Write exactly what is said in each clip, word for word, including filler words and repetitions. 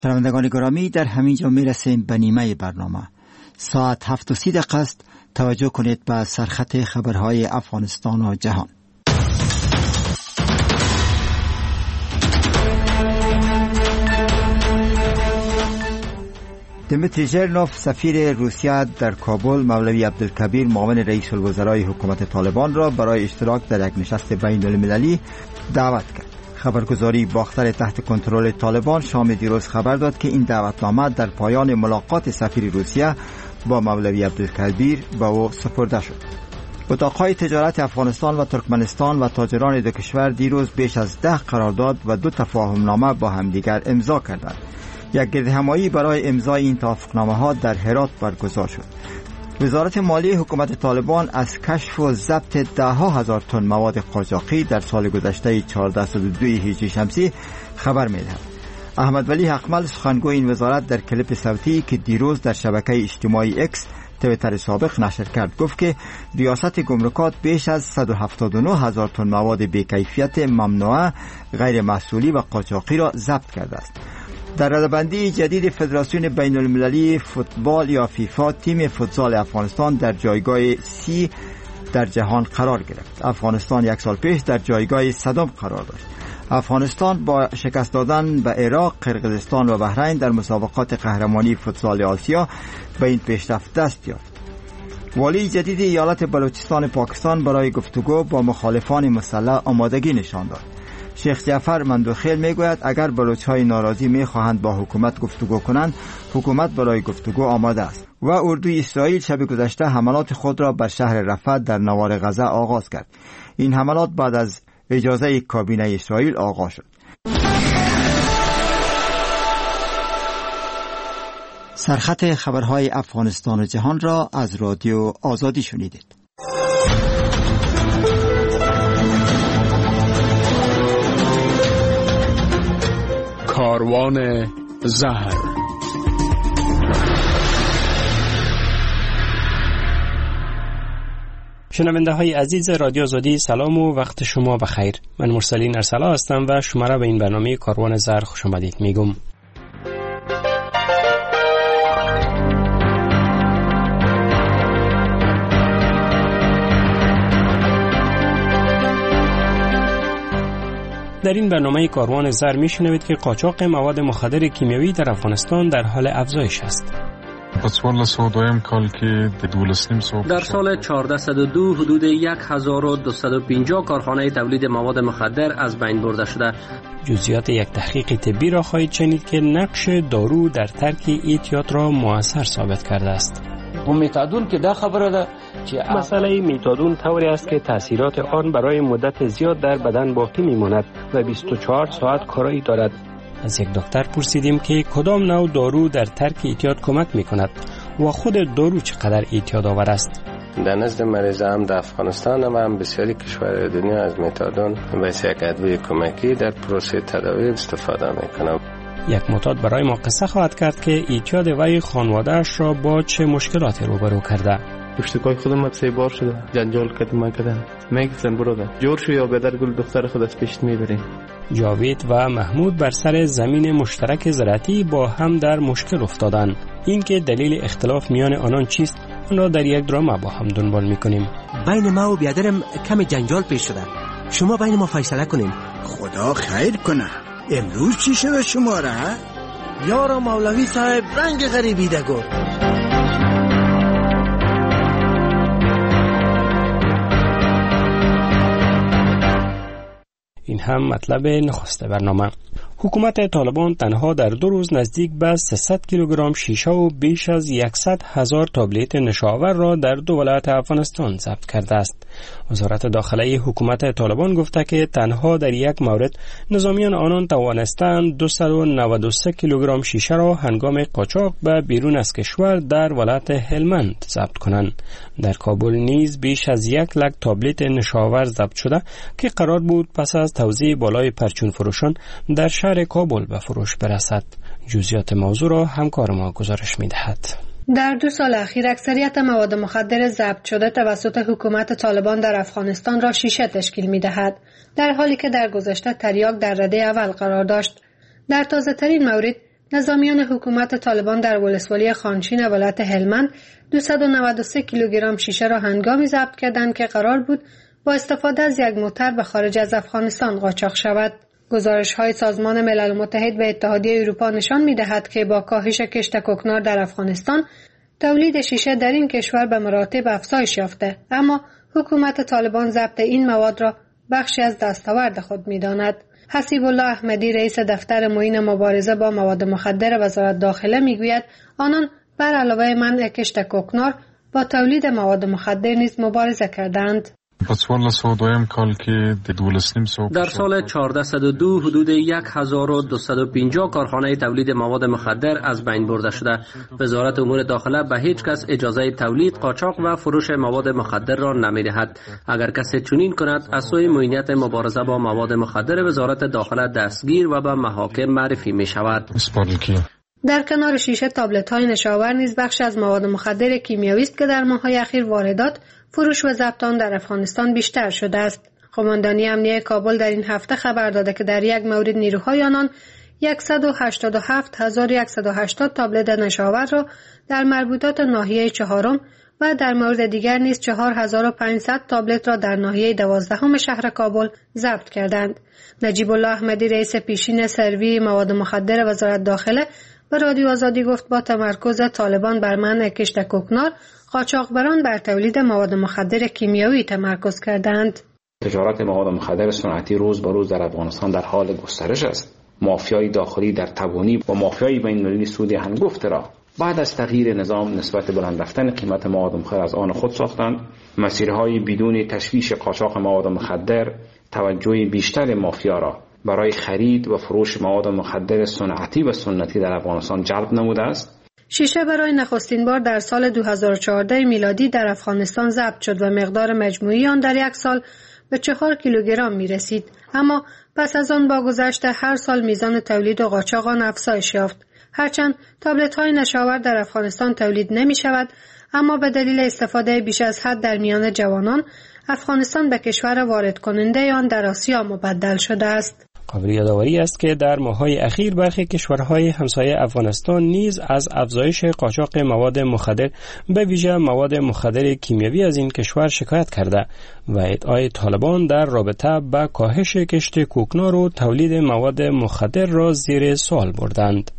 شنوندگان گرامی، در همین جا می رسیم به نیمه برنامه. ساعت هفت و سی دقیقه است. توجه کنید به سرخط خبرهای افغانستان و جهان. دمیتری ژرنوف سفیر روسیه در کابل مولوی عبدالکبیر معاون رئیس الوزرای حکومت طالبان را برای اشتراک در یک نشست بین المللی دعوت کرد. خبرگزاری باختر تحت کنترل طالبان شام دیروز خبر داد که این دعوتنامه در پایان ملاقات سفیر روسیه با مولوی عبدالکبیر به او سپرده شد. اتاقهای تجارت افغانستان و ترکمنستان و تاجران دو کشور دیروز بیش از ده قرارداد و دو تفاهم نامه با همدیگر امضا کردند. یک گردهمایی برای امضای این توافقنامه ها در هرات برگزار شد. وزارت مالی حکومت طالبان از کشف و ضبط ده ها هزار تن مواد قاچاقی در سال گذشته چهارصد و دو هجری شمسی خبر می‌دهد. احمد ولی حقمل سخنگوی این وزارت در کلیپ صوتی که دیروز در شبکه اجتماعی اکس توییتر سابق نشر کرد گفت که ریاست گمرکات بیش از صد و هفتاد و نه هزار تن مواد بی‌کیفیت ممنوعه، غیر محصولی و قاچاقی را ضبط کرده است. در رده‌بندی جدید فدراسیون بین المللی فوتبال یا فیفا، تیم فوتسال افغانستان در جایگاه سی در جهان قرار گرفت. افغانستان یک سال پیش در جایگاه صدم قرار داشت. افغانستان با شکست دادن به عراق، قرقیزستان و بحرین در مسابقات قهرمانی فوتسال آسیا به این پیشرفت دست یافت. والی جدید ایالت بلوچستان پاکستان برای گفتگو با مخالفان مسلح آمادگی نشان داد. شیخ جعفر مندوخیل میگوید اگر بلوچ‌های ناراضی میخواهند با حکومت گفتگو کنند، حکومت برای گفتگو آماده است. و اردوی اسرائیل شب گذشته حملات خود را بر شهر رفح در نوار غزه آغاز کرد. این حملات بعد از اجازه کابینه اسرائیل آغاز شد. سرخط خبرهای افغانستان و جهان را از رادیو آزادی شنیدید. کاروان زهر. شنونده های عزیز رادیو آزادی، سلام و وقت شما بخیر. من مرسلین ارسلا هستم و شما را به این برنامه کاروان زهر خوش آمدید میگم. در این برنامه کاروان زر میشنوید که قاچاق مواد مخدر کیمیایی در افغانستان در حال افزایش است. در سال چهارصد و دو حدود هزار و دویست و پنجاه کارخانه تولید مواد مخدر از بین برده شده. جزئیات یک تحقیق طبی را خواهید شنید که نقش دارو در ترک اعتیاد را موثر ثابت کرده است. و میتادون که دا خبره ده که مسئله میتادون طوری است که تاثیرات آن برای مدت زیاد در بدن باقی میماند و بیست و چهار ساعت کارایی دارد. از یک دکتر پرسیدیم که کدام نوع دارو در ترک اعتیاد کمک میکند و خود دارو چقدر اعتیاد آور است. در نزد مریض هم در افغانستان هم, هم بسیاری کشور دنیا از میتادون به یک ادویه کمکی در پروسه تداوی استفاده میکنند. یک معتاد برای ما قصه خواهد کرد که اعتیاد وی خانواده‌اش را با چه مشکلاتی روبرو کرده. اشتکای خودم سه بار شده، جنجال کردم کردن. میگفتن برادر جور شو یا بدر گل دختر خود از پیشت میبریم. جاوید و محمود بر سر زمین مشترک زراعتی با هم در مشکل افتادند. این که دلیل اختلاف میان آنان چیست، آن را در یک دراما با هم دنبال میکنیم. بین ما و بیادرم کم جنجال پیش شده. شما بین ما فیصله کنین. خدا خیر کنه. امروز چی شده شما را؟ یارا مولوی صاحب رنگ غریبی ده گفت. این هم مطلب نخست برنامه. حکومت طالبان تنها در دو روز نزدیک به سیصد کیلوگرم شیشه و بیش از صد هزار تابلت نشاور را در دو ولایت افغانستان ضبط کرده است. وزارت داخلی حکومت طالبان گفته که تنها در یک مورد نظامیان آنان توانستند دویست و نود و سه کیلوگرم شیشه را هنگام قاچاق به بیرون از کشور در ولایت هلمند ضبط کنند. در کابل نیز بیش از یک لک تابلت نشاور ضبط شده که قرار بود پس از توزیع بالای پرچون فروشان در شهر کابل به فروش برسد. جزئیات موضوع را همکار ما گزارش می‌دهد. در دو سال اخیر اکثریت مواد مخدر ضبط شده توسط حکومت طالبان در افغانستان را شیشه تشکیل می‌دهد، در حالی که در گذشته تریاک در رده اول قرار داشت. در تازه‌ترین مورد نظامیان حکومت طالبان در ولسوالی خانشین ولایت هلمند دویست و نود و سه کیلوگرم شیشه را هنگامی ضبط کردند که قرار بود با استفاده از یک موتر به خارج از افغانستان قاچاق شود. گزارش‌های سازمان ملل متحد و اتحادیه اروپا نشان می‌دهد که با کاهش کشت کوکنار در افغانستان تولید شیشه در این کشور به مراتب افزایش یافته، اما حکومت طالبان ضبط این مواد را بخشی از دستاورد خود می‌داند. حسیب الله احمدی رئیس دفتر معین مبارزه با مواد مخدر وزارت داخله میگوید آنان بر علاوه منع کشت کوکنار با تولید مواد مخدر نیز مبارزه کردند. در سال چهارصد و دو حدود هزار و دویست و پنجاه کارخانه تولید مواد مخدر از بین برده شده. وزارت امور داخله به هیچ کس اجازه تولید، قاچاق و فروش مواد مخدر را نمی‌دهد. اگر کسی چنین کند از سوی معینیت مبارزه با مواد مخدر وزارت داخله دستگیر و به محاکم معرفی می‌شود. در کنار شیشه تابلت‌های نشاور نیز بخش از مواد مخدر کیمیایی است که در ماه‌های اخیر واردات، فروش و ضبط آن در افغانستان بیشتر شده است. قماندانی امنیه کابل در این هفته خبر داده که در یک مورد نیروهای آنان صد و هشتاد و هفت هزار و صد و هشتاد تابلت نشاور را در مربوطات ناحیه چهارم و در مورد دیگر نیز چهار هزار و پانصد تابلت را در ناحیه دوازدهم شهر کابل ضبط کردند. نجیب الله احمدی رئیس پیشین سروی مواد مخدر وزارت داخله به رادیو آزادی گفت با تمرکز طالبان بر منع کشت کوکنار، قاچاقبران بر تولید مواد مخدر کیمیایی تمرکز کردند. تجارت مواد مخدر صنعتی روز به روز در افغانستان در حال گسترش است. مافیای داخلی در تبانی و مافیای بین‌المللی سود هنگفت را بعد از تغییر نظام نسبت بلند رفتن قیمت مواد مخدر از آن خود ساختند. مسیرهای بدون تشویش قاچاق مواد مخدر توجه بیشتر مافیا را برای خرید و فروش مواد مخدر صنعتی و سنتی در افغانستان جلب نموده است. شیشه برای نخستین بار در سال دو هزار و چهارده میلادی در افغانستان ضبط شد و مقدار مجموعی آن در یک سال به چهار کیلوگرم می رسید. اما پس از آن با گذشت هر سال میزان تولید و قاچاق آن افزایش یافت. هرچند تابلت های نشاور در افغانستان تولید نمی شود، اما به دلیل استفاده بیش از حد در میان جوانان، افغانستان به کشور وارد کننده آن در آسیا مبدل شده است. قابل یادآوری است که در ماه‌های اخیر برخی کشورهای همسایه افغانستان نیز از افزایش قاچاق مواد مخدر به ویژه مواد مخدر کیمیایی از این کشور شکایت کرده و ادعای طالبان در رابطه با کاهش کشت کوکنار و تولید مواد مخدر را زیر سوال بردند.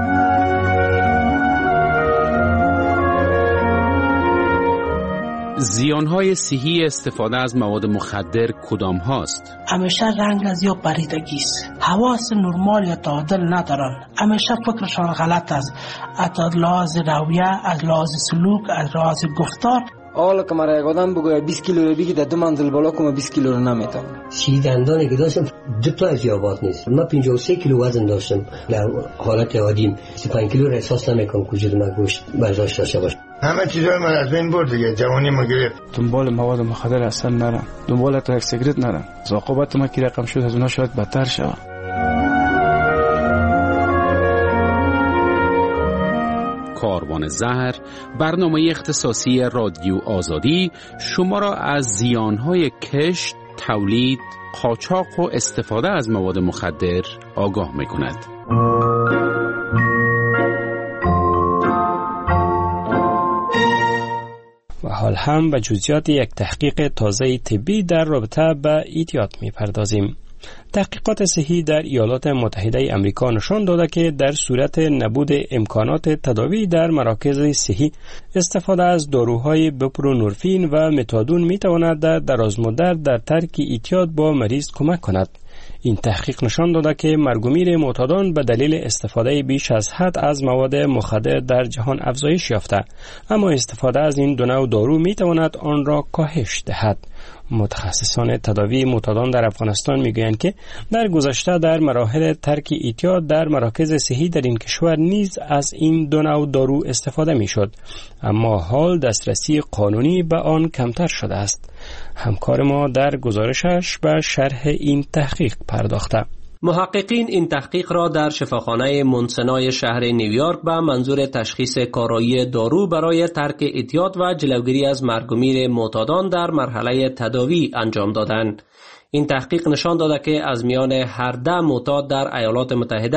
زیانهای صحی استفاده از مواد مخدر کدام هاست؟ همیشه رنگ از یا پریدگی است. حواس نرمال یا تعادل ندارن. همیشه فکرشان غلط است. از لحاظ رویه، از لحاظ سلوک، از لحاظ گفتار. حالا که مرا یک آدم بگوید بیست کیلو رو بگی در دو منزل بالا کنم بیست کیلو رو نمیتونم. سی دندانی که داشتم دو تا از یابات نیست. من پنجاه و سه کیلو وزن داشتم. در حالت عادیم سی و پنج کیلو را احساس نمیکنم که وجود من گوشت برداشت داشته باشه. همه چیزای من از بین برد دیگه. جوانی ما گرفت. دنبال مواد مخدر اصلا نرم. دنبال تا یک سیگرت نرم. عاقبت ما کی رقم شد از اونها شاید بدتر شود. کاروان زهر، برنامه اختصاصی رادیو آزادی شما را از زیانهای کشت، تولید، قاچاق و استفاده از مواد مخدر آگاه می‌کند. و حال هم به جزئیات یک تحقیق تازه طبی در رابطه با ایتیاد می‌پردازیم. تحقیقات صحی در ایالات متحده آمریکا نشان داده که در صورت نبود امکانات تداوی در مراکز صحی، استفاده از داروهای بوپرونورفین و متادون میتواند در درازمدت در ترک اعتیاد با مریض کمک کند. این تحقیق نشان داده که مرگ و میر معتادان به دلیل استفاده بیش از حد از مواد مخدر در جهان افزایش یافته، اما استفاده از این دو نوع دارو میتواند آن را کاهش دهد. متخصصان تداوی معتادان در افغانستان میگویند که در گذشته در مراحل ترک اعتیاد در مراکز صحی در این کشور نیز از این دو نوع دارو استفاده میشد، اما حال دسترسی قانونی به آن کمتر شده است. همکار ما در گزارشش به شرح این تحقیق پرداخته. محققین این تحقیق را در شفاخانه مونسنای شهر نیویورک به منظور تشخیص کارایی دارو برای ترک اعتیاد و جلوگیری از مرگ و میر معتادان در مرحله تداوی انجام دادند. این تحقیق نشان داده که از میان هر ده معتاد در ایالات متحده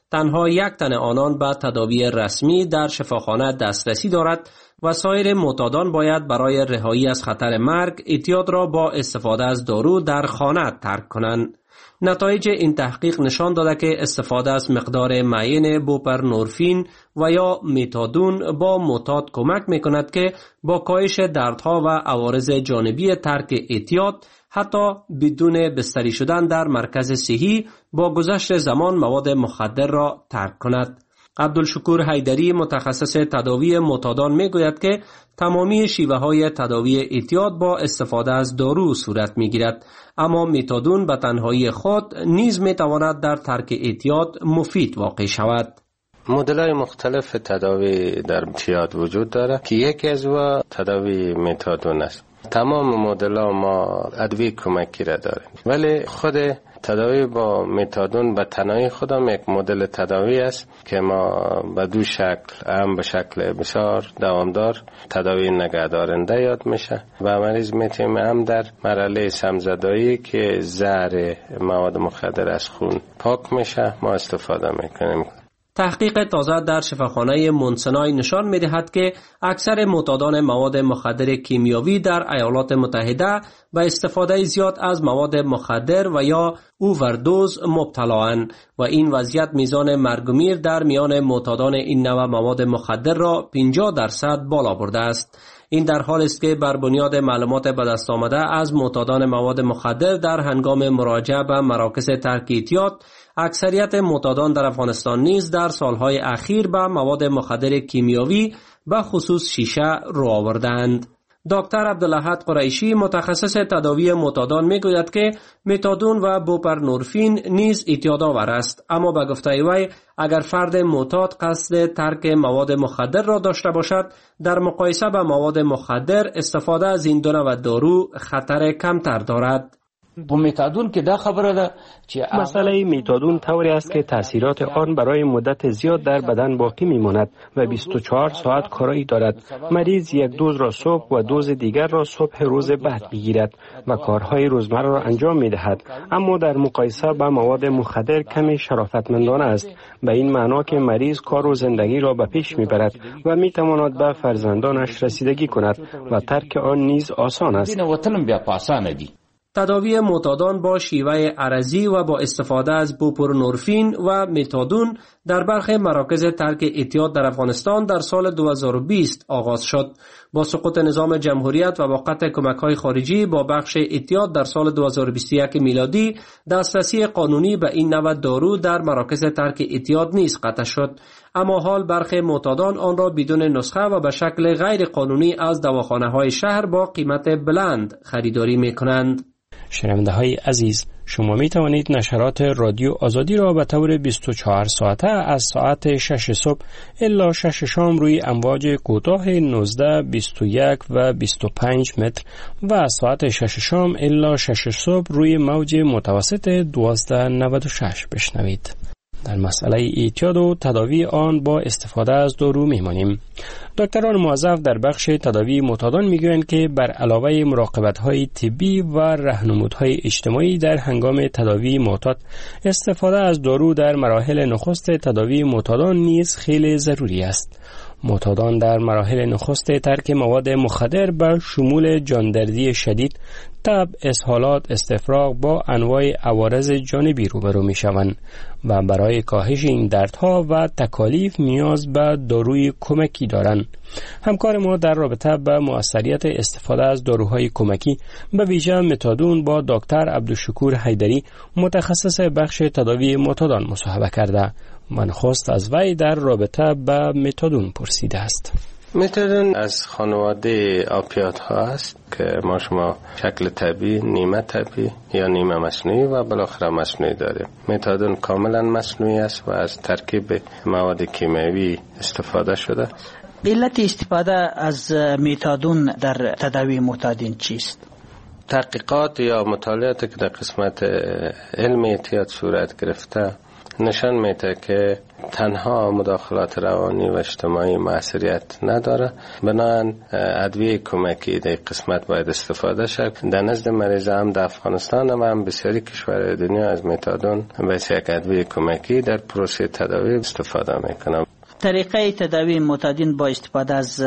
تنها یک تن آنان به تداوی رسمی در شفاخانه دسترسی دارد و سایر معتادان باید برای رهایی از خطر مرگ اعتیاد را با استفاده از دارو در خانه ترک کنند. نتایج این تحقیق نشان داده که استفاده از مقدار معین بوپرنورفین و یا متادون با معتاد کمک میکند که با کاهش دردها و عوارض جانبی ترک اعتیاد حتی بدون بستری شدن در مرکز صحی با گذشت زمان مواد مخدر را ترک کند. عبدالشکور حیدری متخصص تداوی معتادان میگوید که تمامی شیوه های تداوی اعتیاد با استفاده از دارو صورت میگیرد، اما متادون به تنهایی خود نیز میتواند در ترک اعتیاد مفید واقع شود. مدل‌های مختلف تداوی در اعتیاد وجود دارد که یکی از و تداوی متادون است. تمام مدل‌ها ما ادویه کمکی را داریم، ولی خود تداوی با متادون به تنهایی خودم یک مدل تداوی است که ما به دو شکل، هم به شکل بسیار دوامدار تداوی نگهدارنده یاد میشه و مریض میتونه هم در مرحله سمزدایی که زهر مواد مخدر از خون پاک میشه ما استفاده میکنیم. تحقیق تازه در شفاخانه مونسنای نشان می‌دهد که اکثر معتادان مواد مخدر کیمیاوی در ایالات متحده به استفاده زیاد از مواد مخدر و یا اووردوز مبتلااند و این وضعیت میزان مرگ و میر در میان معتادان این نوع مواد مخدر را پنجاه درصد بالا برده است. این در حالی است که بر بنیاد معلومات به دست آمده از معتادان مواد مخدر در هنگام مراجعه به مراکز ترک اعتیاد، اکثریت معتادان در افغانستان نیز در سالهای اخیر به مواد مخدر کیمیاوی به خصوص شیشه رو آوردند. دکتر عبدالاحد قریشی متخصص تداوی معتادان میگوید که متادون و بوپرنورفین نیز اعتیادآور است، اما به گفته وی اگر فرد معتاد قصد ترک مواد مخدر را داشته باشد، در مقایسه با مواد مخدر استفاده از این دو نوع دارو خطر کمتر دارد. با متادون که دا خبره ده که مسئله متادون طوری است که تاثیرات آن برای مدت زیاد در بدن باقی میماند و بیست و چهار ساعت کارایی دارد. مریض یک دوز را صبح و دوز دیگر را صبح روز بعد میگیرد و کارهای روزمره را انجام میدهد، اما در مقایسه با مواد مخدر کمی شرافتمندانه است، به این معنا که مریض کار و زندگی را به پیش میبرد و میتواند به فرزندانش رسیدگی کند و ترک آن نیز آسان است. تداوی معتادان با شیوه عرضی و با استفاده از بوپرنورفین و متادون در برخی مراکز ترک اعتیاد در افغانستان در سال دو هزار و بیست آغاز شد. با سقوط نظام جمهوریت و با قطع کمک‌های خارجی با بخش اعتیاد در سال دو هزار و بیست و یک میلادی، دسترسی قانونی به این نوع دارو در مراکز ترک اعتیاد نیز قطع شد، اما حال برخی معتادان آن را بدون نسخه و به شکل غیر قانونی از دواخانه‌های شهر با قیمت بلند خریداری می‌کنند. شنونده های عزیز، شما می توانید نشرات رادیو آزادی را به طور بیست و چهار ساعته از ساعت شش صبح الا شش شام روی امواج کوتاه نوزده، بیست و یک و بیست و پنج متر و از ساعت شش شام الا شش صبح روی موج متوسط دوازده و نود و شش بشنوید. در مسئله اعتیاد و تداوی آن با استفاده از دارو میمانیم. دکتران موظف در بخش تداوی معتادان میگویند که بر علاوه مراقبت‌های طبی و راهنمودهای اجتماعی در هنگام تداوی معتاد، استفاده از دارو در مراحل نخست تداوی معتادان نیز خیلی ضروری است. معتادان در مراحل نخست ترک مواد مخدر به شمول جاندردی شدید، تب، اسهالات، استفراغ با انواع عوارض جانبی روبرو می شوند و برای کاهش این دردها و تکالیف نیاز به داروی کمکی دارند. همکار ما در رابطه با مؤثریت استفاده از داروهای کمکی به ویژه متادون با دکتر عبدالشکور حیدری متخصص بخش تداوی معتادان مصاحبه کرده. من خواست از وی در رابطه با متادون پرسیده است. متادون از خانواده آپیات ها است که ما شما شکل طبیعی، نیمه طبیعی یا نیمه مصنوعی و بالاخره مصنوعی داریم. متادون کاملا مصنوعی است و از ترکیب مواد کیمیایی استفاده شده. علت استفاده از متادون در تداوی معتادین چیست؟ تحقیقات یا مطالعاتی که در قسمت علم اعتیاد صورت گرفته نشان میده که تنها مداخلات روانی و اجتماعی موثریت نداره، بنابراین ادویه کمکی در قسمت باید استفاده شد. در نزد مریض هم در افغانستان و هم بسیاری کشورهای دنیا از متادون به یک ادویه کمکی در پروسه تداوی استفاده میکنه. طریقه تداوی معتادین با استفاده از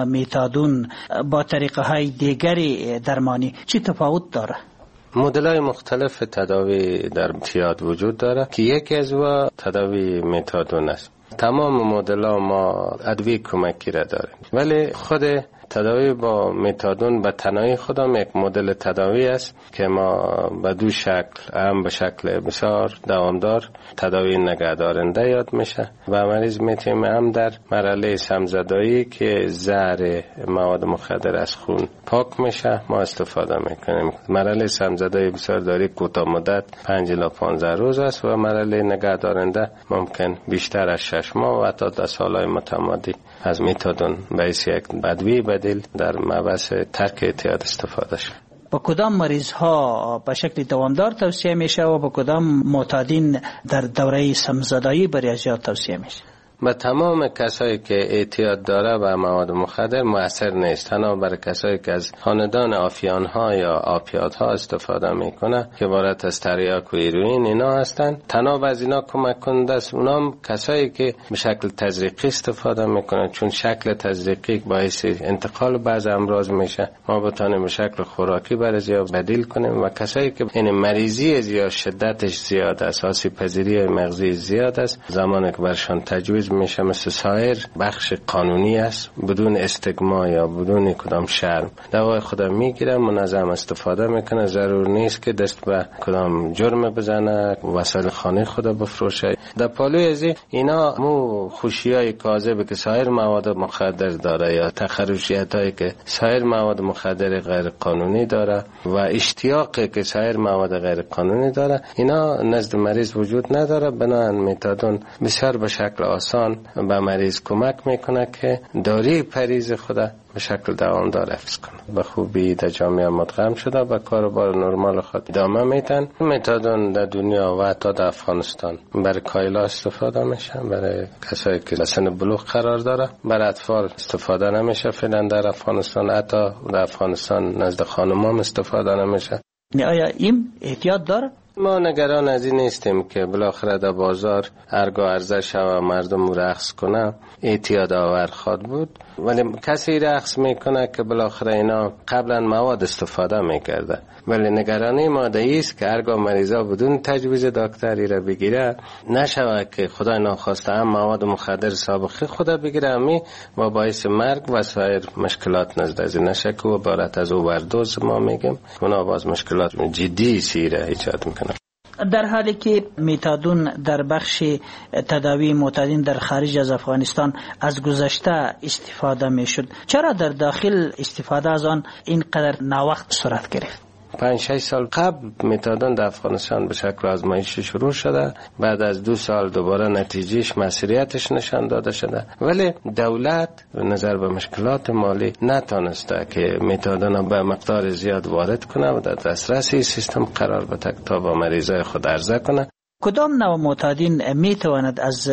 متادون با طریقه های دیگری درمانی چی تفاوت داره؟ مدل‌های مختلف تداوی در اعتیاد وجود داره که یکی از و تداوی متادون است. تمام مدل‌ها ما ادویه کمکی را داریم، ولی خود تداوی با متادون به تنهایی خودم یک مدل تداوی است که ما به دو شکل، هم به شکل بسیار دوامدار تداوی نگهدارنده یاد میشه و مریض میتونیم هم در مرحله سمزدایی که زهر مواد مخدر از خون پاک میشه ما استفاده میکنیم. مرحله سمزدایی بسیار داری کوتاه مدت پنج الی پانزده روز است و مرحله نگهدارنده ممکن بیشتر از شش ماه و حتی در سالهای متمادی از متادون به یک ادویه بدیل در مبحث ترک اعتیاد استفاده شد. با کدام مریض ها به شکل دوامدار توصیه میشه و با کدام معتادین در دوره سمزدایی برای اجرا توصیه میشه؟ به تمام کسایی که اعتیاد داره به مواد مخدر مؤثر نیست، تنها برای کسایی که از خاندان آفیان ها یا آپیات ها استفاده میکنه که عبارت از تریاک و هیروئین اینا هستن، تنها از اینا کمک کننده است. اونا هم کسایی که به شکل تزریقی استفاده میکنن، چون شکل تزریقی باعث انتقال بعض امراض میشه، ما بتونیم به شکل خوراکی برای یا بدیل کنیم. و کسایی که این مریضی یا شدتش زیاد است، آسیب پذیری مغزی زیاد است، زمانی که برشان تجویز میشه مثل سایر بخش قانونی است، بدون استگما یا بدون کدام شرم دوای خودم میگیره، منظم استفاده میکنه، ضرور نیست که دست به کدام جرم بزنه، وسایل خانه خود بفروشه. در پالوی از اینا مو خوشیای کاذب که سایر مواد مخدر داره یا تخرشیت هایی که سایر مواد مخدر غیر قانونی داره و اشتیاقی که سایر مواد غیر قانونی داره، اینا نزد مریض وجود نداره. بنابراین متادون بسیار به شکل آسان به مریض کمک میکنه که داروی پریز خود به شکل دوامدار حفظ کنه. به خوبی در جامعه مدغم شده و کاروبار نرمال خود ادامه میدن. متادون در دنیا و حتی در افغانستان برای کایلا استفاده میشه، برای کسایی که سن بلوغ قرار داره. برای اطفال استفاده نمیشه فعلا در افغانستان، حتی در افغانستان نزد خانمام استفاده نمیشه. آیا این احتیاط داره؟ ما نگران از این نیستیم که بالاخره در بازار ارگا عرضه شود مردم رقص کنه، اعتیاد آور خواد بود، ولی کسی رقص میکنه که بالاخره اینا قبلا مواد استفاده میکرده. ولی نگرانی ما است که ارگا مریضا بدون تجویز دکتری را بگیره نشود که خدای ناخواسته هم مواد مخدر سابقه خدا بگیره امی و باعث مرگ و سایر مشکلات نزد از نشه که عبارت از اووردوز ما میگیم، اونا باز مشکلات جدی سیره ایجاد میکنه. در حالی که متادون در بخش تداوی معتادین در خارج از افغانستان از گذشته استفاده میشد، چرا در داخل استفاده از آن اینقدر ناوقت صورت گرفت؟ پنج شش سال قبل متادون در افغانستان به شکل آزمایشی شروع شده، بعد از دو سال دوباره نتیجهش مسئولیتش نشان داده شده، ولی دولت نظر به مشکلات مالی نتونسته که متادون به مقدار زیاد وارد کنه و در دسترس سیستم قرار بده تا با مریضای خود عرضه کنه. کدام نوع معتادین می تواند از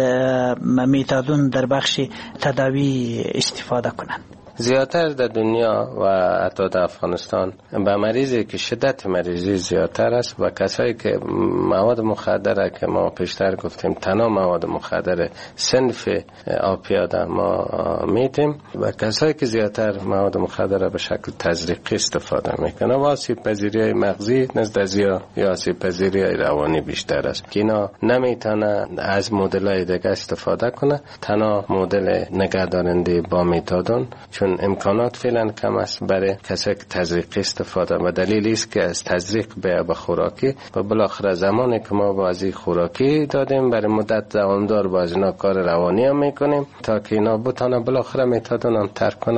متادون در بخش تداوی استفاده کنند؟ زیادتر در دنیا و حتی در افغانستان به مریضی که شدت مریضی زیادتر است و کسایی که مواد مخدره که ما پیشتر گفتیم تنها مواد مخدر صنف آپیاد ما میتیم و کسایی که زیادتر مواد مخدره به شکل تزریقی استفاده میکنه و آسیب پذیری مغزی نزد از یا آسیب پذیری روانی بیشتر است که اینا نمیتونه از مدل‌های دیگه استفاده کنه، تنها مدل نگهدارنده با متادون چون امکانات فعلا کم است برای کسایی که تزریقی استفاده و دلیلی است که از تزریق به به خوراکی و بالاخره زمانی که ما بازی خوراکی دادیم برای مدت دوامدار باز اینا کار روانی هم میکنیم تا که اینا بتونه بالاخره متادون هم ترک کنه.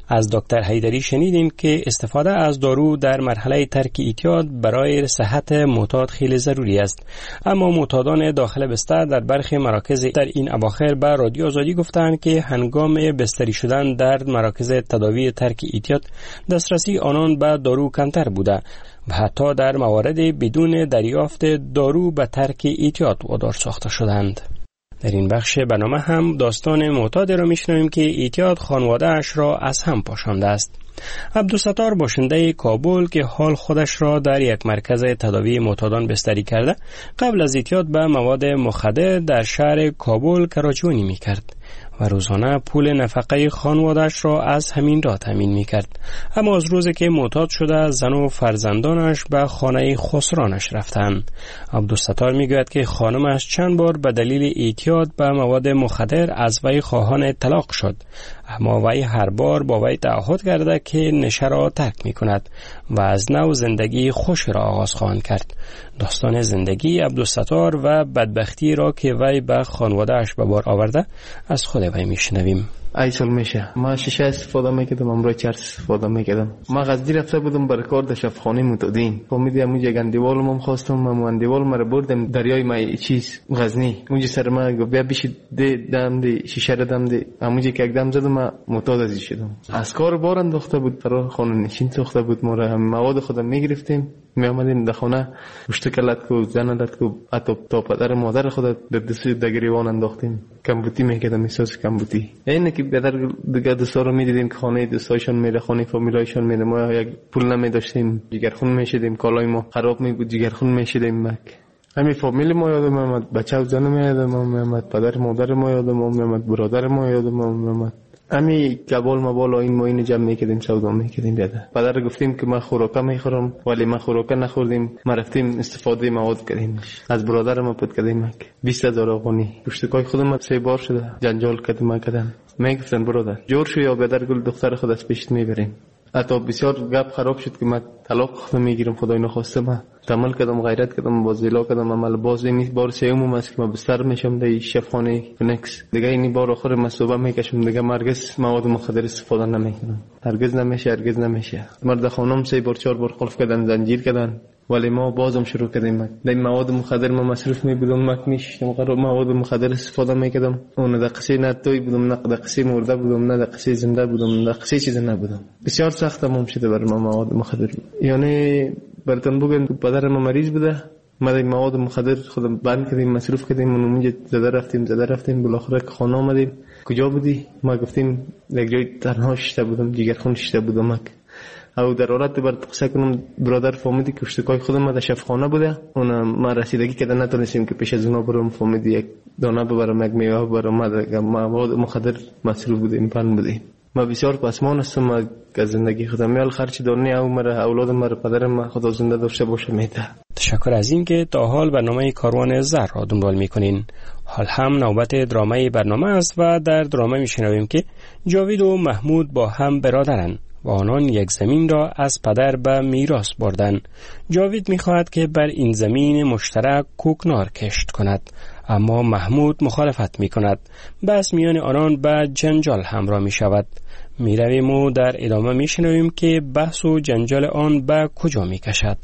از دکتر حیدری شنیدیم که استفاده از دارو در مرحله ترک اعتیاد برای صحت معتاد خیلی ضروری است، اما معتادان داخل بستر در برخی مراکز در این اواخر به رادیو آزادی گفتند که هنگام بستری شدن در مراکز تداوی ترک اعتیاد دسترسی آنان به دارو کمتر بوده و حتی در موارد بدون دریافت دارو به ترک اعتیاد وادار ساخته شدند. در این بخش برنامه هم داستان معتاد را میشنویم که اعتیاد خانواده اش را از هم پاشانده است. عبدالستار باشنده کابل که حال خودش را در یک مرکز تداوی معتادان بستری کرده، قبل از اعتیاد به مواد مخدر در شهر کابل کراچوانی میکرد و روزانه پول نفقه خانواده‌اش را از همین راه تامین میکرد. اما از روزی که معتاد شده، زن و فرزندانش به خانه خسرانش رفتند. عبدالستار میگوید که خانمش چند بار به دلیل اعتیاد به مواد مخدر از وی خواهان طلاق شد، اما وی هر بار با وی تعهد کرده که نشه را ترک میکند و از نو زندگی خوش را آغاز خواهند کرد. داستان زندگی عبدالستار و بدبختی را که وی به خانواده‌اش به بار آورده از خود وی میشنویم. ای سال میشه ما شیشه استفاده میکردم، امروز چرس استفاده میکردم. ما غزدی رفته بودم بر کار در شفاخانه معتادین. فهمیدم اونجا گندیوال ما خواستم، ما گندیوال ما رو بردم دریای ما چیز غزنی. اونجا سر ما گفت بیا بشید ده دم ده شیشه رو دم ده. اونجا که اقدام زدم ما معتاد ازی شدم. از کار بار انداخته بود، فرا خانه نشین ساخته بود. ما رو هم مواد خودم میگرفتیم، می آمدیم در خانه مشتکلات کو زندات کو اتو تا پدر مادر خود در دست دگریوان انداختیم. کمبوتی میکردم، احساس کمبوتی. اینه که بدر دیگه دوستا رو میدیدیم که خانه دوستایشون میره، خانه فامیلایشون میره. ما یک پول نمیداشتیم، جگرخون میشدیم، کالای ما خراب می بود، جگرخون میشدیم. مک همین فامیل ما یادم اومد، بچه و زن ما یادم اومد، پدر مادر ما یادم اومد، برادر ما یادم اومد. امی کبال ما بالا این ما اینو جمع میکردیم، سودا میکردیم. بیاده پدر گفتیم که من خوراکا میخورم، ولی من خوراکا نخوردیم. ما رفتیم استفاده مواد کردیم، از برادر ما پد کردیم. بیست هزار افغانی پشتکای خودم سه بار شده جنجال کردم. کردن میگفتن برادر جور شو یا بدر گل دختر خود از پیشت میبریم. حتی بسیار گپ خراب شد که من طلاق خودم میگیرم، خدای نخواسته. من تمام کردم، غیرت کردم، بازیلا کردم. عمل باز این بار سوم است که من بستر میشم در شفاخانه فنکس. دیگه این بار آخر من صبح میکشم، دیگه مرگز مواد مخدر استفاده نمیکنم. هرگز نمیشه، هرگز نمیشه. مرد خانم سه بار چهار بار قلف کردن، زنجیر کردن، ولی ما بازم شروع کردیم. در مواد مخدر ما مصروف می بودم، مک میشتم قرار مواد مخدر استفاده میکردم. اون دقیقه نه توی بودم، نه دقیقه مرده بودم، نه دقیقه زنده بودم، نه دقیقه چیز نبودم. بسیار سخت تمام شده بر ما مواد مخدر. یعنی براتون بگم پدر ما مریض بوده، ما در مواد مخدر خودم بند کردیم، مصروف کردیم. اونجا زده رفتیم زده رفتیم بالاخره خانه آمدیم. کجا بودی؟ ما گفتیم یک جای تنها شده بودم، جگرخون شده بودم. مک او در حالت بر قصه کنم برادر فهمیدی که اشتکای خودم ما در شفاخانه بوده. اون ما رسیدگی کردن نتونستیم که پیش از اونا برم. فهمیدی یک دانه ببرم، یک میوه ببرم. ما مواد مخدر مصروف بودیم، پن بودیم. ما بسیار پسمان هستم. ما که زندگی خودم میال خرچ دانه او مرا اولادم مرا پدرم ما خدا زنده داشته باشه میده. تشکر از این که تا حال برنامه کاروان زر را دنبال میکنین. حال هم نوبت درامه برنامه است و در درامه میشنویم که جاوید و محمود با هم برادرن و آنان یک زمین را از پدر به میراث بردن. جاوید میخواهد که بر این زمین مشترک کوکنار کشت کند، اما محمود مخالفت میکند. بس میان آنان به جنجال همراه میشود. میرویم و در ادامه میشنویم که بحث و جنجال آن به کجا میکشد.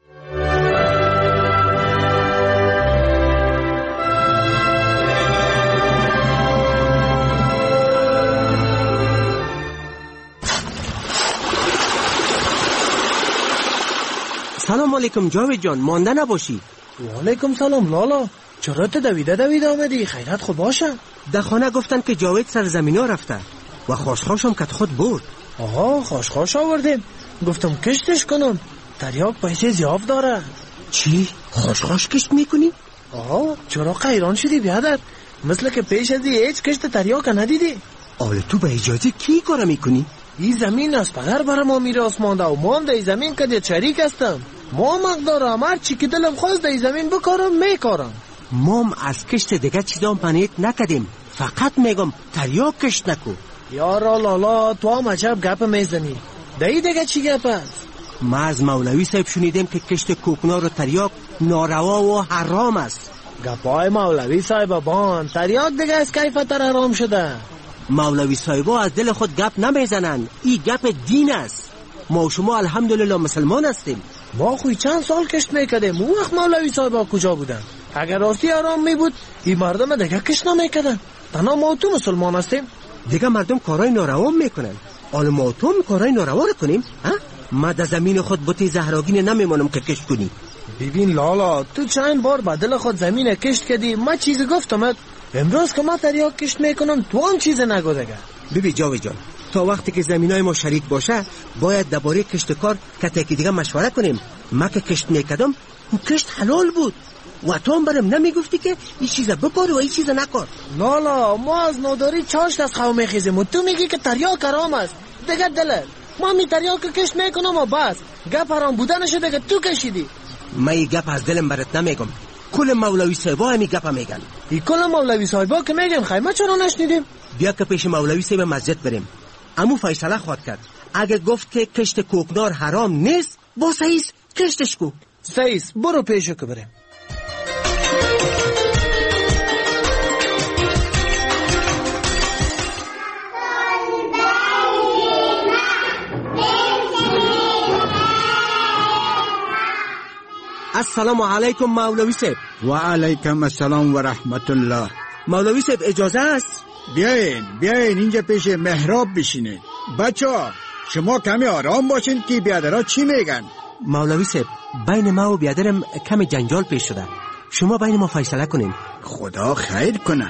سلام علیکم جاوید جان، مانده نباشی. و علیکم سلام لالا، چرا تو دویده دویده آمدی؟ خیرت خوب باشه؟ در خانه گفتن که جاوید سر زمینا رفته و خاشخاشم که خود برد. آها خاشخاش آوردیم، گفتم کشتش کنم، تریاک پیسه زیاف داره. چی؟ خاشخاش کشت میکنی؟ آها چرا قیران شدی بیادر؟ مثل که پیش ازی هیچ کشت تریاک ندیدی. آله تو به اجازه کی کار میکنی؟ این زمین از پدر برای ما میراث مانده و ما هم در این زمین که شریک هستم. ما مقدارم، هر چی که دلم خواست در این زمین بکارم میکارم. ما هم از کشت دیگه چیزا پنیت نکدیم، فقط میگم تریاک کشت نکو. یارا لالا تو هم عجب گپ میزنی. دایی دیگه چی گپ است؟ ما از مولوی صاحب شنیدیم که کشت کوکنار و تریاک ناروا و حرام است. گپای مولوی صاحب بان، تریاک دیگه از کیفت حرام شده. مولوی صاحبا از دل خود گپ نمیزنن. این گپ دین است. ما و شما الحمدلله مسلمان هستیم. ما خوی چند سال کشت میکردیم. اون وقت مولوی صاحبا کجا بودن؟ اگر راستی آرام می بود این مردم دیگه کشت نمیکردن. تنها ما و تو مسلمان هستیم. دیگه مردم کارهای ناروا میکنن. حالا ما و تو کارهای ناروا رو کنیم؟ ها؟ ما در زمین خود بوتی زهراگین نمیمونم که کشت کنی. ببین لالا، تو چند بار با دل خود زمین کشت کردی. ما چیزی گفتم؟ امروز که ما تریاک کشت میکنم تو هم چیز نگو دیگه. ببین جاوی جان، تا وقتی که زمینای ما شریک باشه باید درباره کشت کار کته که دیگه مشوره کنیم. ما که کشت میکردم اون کشت حلال بود و تو هم برم نمیگفتی که این چیزا بکار و این چیزا نکار. لالا، ما از ناداری چاشت از خو میخیزیم و تو میگی که تریاک حرام است. دیگه دلل ما می تریاک کشت میکنم و بس گپ حرام بودنش دیگه تو کشیدی. من این گپ از دلم برات نمیگم. کل مولوی صاحبا همی گپ میگن. این کل مولوی صاحبا که میگن خیمه چرا نشنیدیم؟ بیا که پیش مولوی صاحب مسجد بریم. امو فیصله خواهد کرد. اگه گفت که کشت کوکنار حرام نیست با سعیس کشتش کو. سعیس برو پیشو که بریم. السلام علیکم مولوی صاحب. و علیکم السلام و رحمت الله. مولوی صاحب اجازه است؟ بیاین بیاین اینجا پیش محراب بشینید. بچه شما کمی آرام باشین که بیادرها چی میگن. مولوی صاحب بین ما و بیادرم کمی جنجال پیش شده. شما بین ما فیصله کنین. خدا خیر کنه.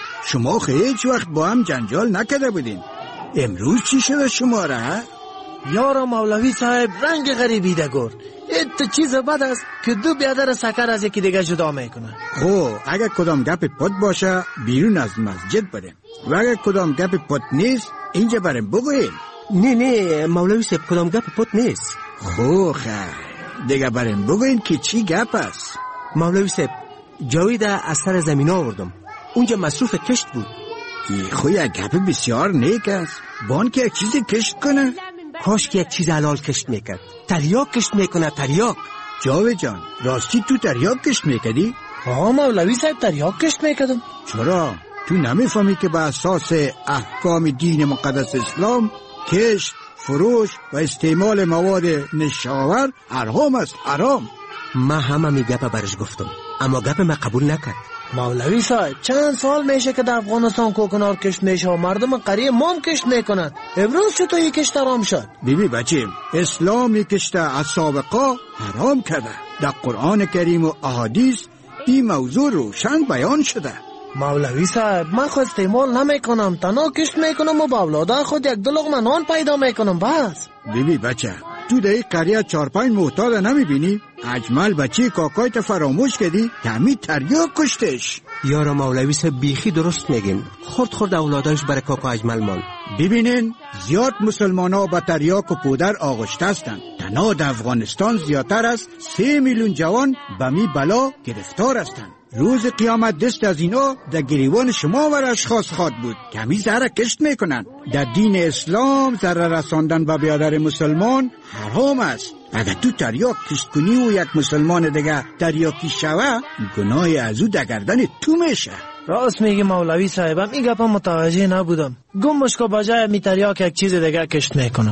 شما هیچ وقت با هم جنجال نکرده بودین. امروز چی شده شما را؟ یارا مولوی صاحب رنگ غریبی ده گرد. ایت چیز بد است که دو بیادر سکر از یکی دیگه جدا میکنه. خب اگر کدام گپ پت باشه بیرون از مسجد بریم و اگر کدام گپ پت نیست اینجا بریم بگویم. نه نه مولوی صاحب کدام گپ پت نیست. خب خیر دیگه بریم بگویم که چی گپ است. مولوی صاحب جاوید از سر زمین آوردم. اونجا مصروف کشت بود. ای خوی گپ بسیار نیک است. بان که یک چیزی کشت کنه. کاش که یک چیز حلال کشت میکرد. تریاک کشت میکنه. تریاک. جاوید جان راستی تو تریاک کشت میکردی؟ آه مولوی صاحب تریاک کشت میکردم. چرا؟ تو نمیفهمی که به اساس احکام دین مقدس اسلام کشت، فروش و استعمال مواد نشاور حرام است. حرام. ما همه می گپ برش گفتم اما گپ ما قبول نکرد. مولوی صاحب چند سال میشه که در افغانستان کوکنار کشت میشه و مردم قریه مام کشت میکنند. امروز چطور یک کشت حرام شد؟ بیبی بچه اسلام یک کشت از سابقا حرام کرده. در قرآن کریم و احادیث این موضوع روشن بیان شده. مولوی صاحب من خود استعمال نمیکنم. تنها کشت میکنم و با اولاده خود یک دو لقمه نان پیدا میکنم بس. بیبی بچه تو در این قریه چار پنج محتاط نمیبینی؟ اجمل بچه کاکایت فراموش کردی که همی تریاک کشتش. یارا مولوی صاحب بیخی درست میگین. خورد خورد اولادایش برای کاکا اجمل مان. ببینین زیاد مسلمان ها با تریاک و پودر آغشته هستند. تنها در افغانستان زیادتر از سه میلیون جوان به می بلا گرفتار هستند. روز قیامت دست از اینا در گریوان شما و اشخاص خواد بود که همی زهره کشت میکنن. در دین اسلام زهره رساندن به بیادر مسلمان حرام است. اگر تو تریاک کشت کنی و یک مسلمان دیگه تریاکی شوه گناه از او در گردن تو میشه. راست میگی مولوی صاحبم این گپا متوجه نبودم. گمش که بجای می تریاک یک چیز دیگه کشت میکنم.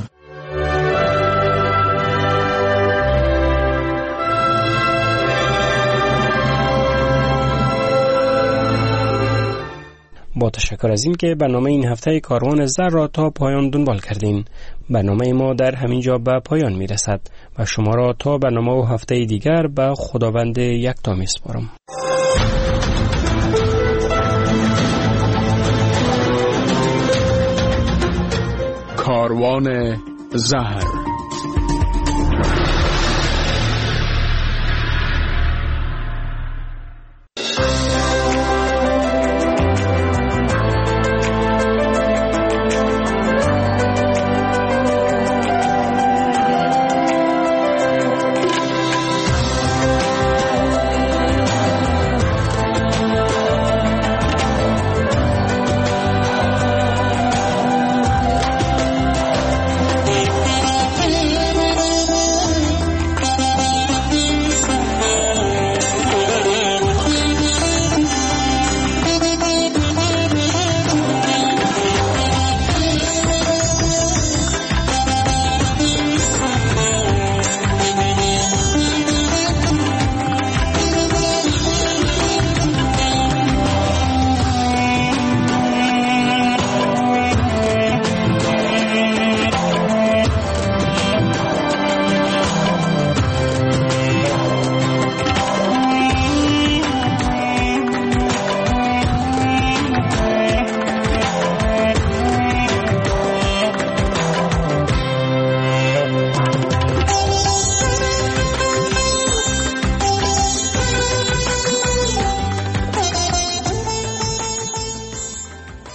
با تشکر از این که برنامه این هفته کاروان زر را تا پایان دنبال کردین. برنامه ما در همین جا به پایان می رسد و شما را تا برنامه و هفته دیگر به خداوند یکتا می سپارم. کاروان زهر